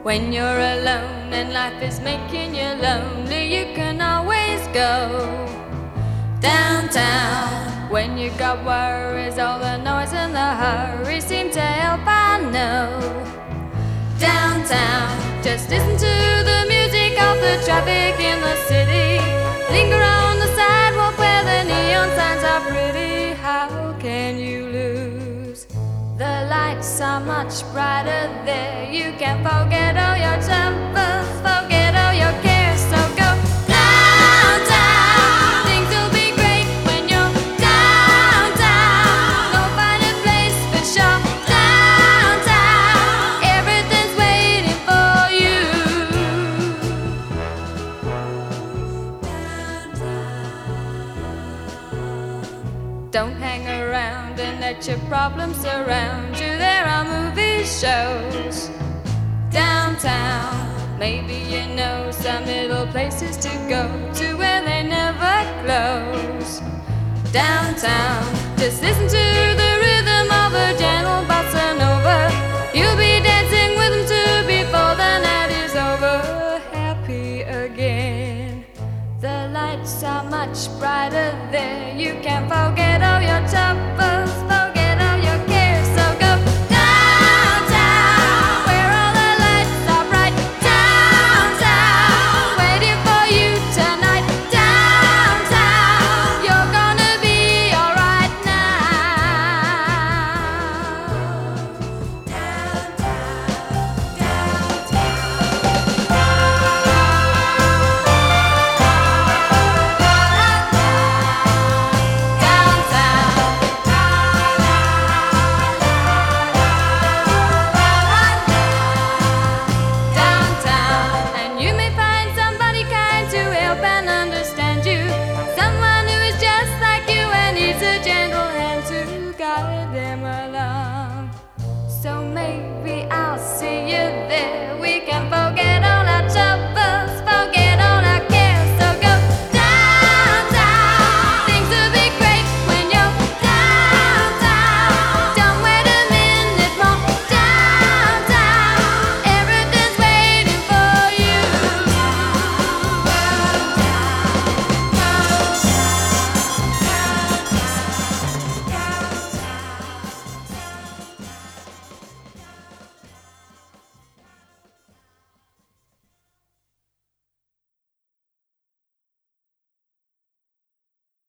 When you're alone and life is making you lonely, you can always go downtown. When you got worries, all the noise and the hurry seem to help, I know. Downtown, just listen to the music of the traffic in the city. Linger on the sidewalk where the neon signs are pretty. How can you lose? The lights are much brighter there. You can forget all your troubles, forget all your cares. So go downtown. Things will be great when you're downtown. Go find a place for sure. Downtown, everything's waiting for you. Don't hang around and let your problems surround you. There are movie shows downtown. Maybe you know some little places to go to where they never close. Downtown, just listen to the rhythm of a gentle bossa nova. You'll be dancing with them too before the night is over. Happy again. The lights are much brighter there. You can't forget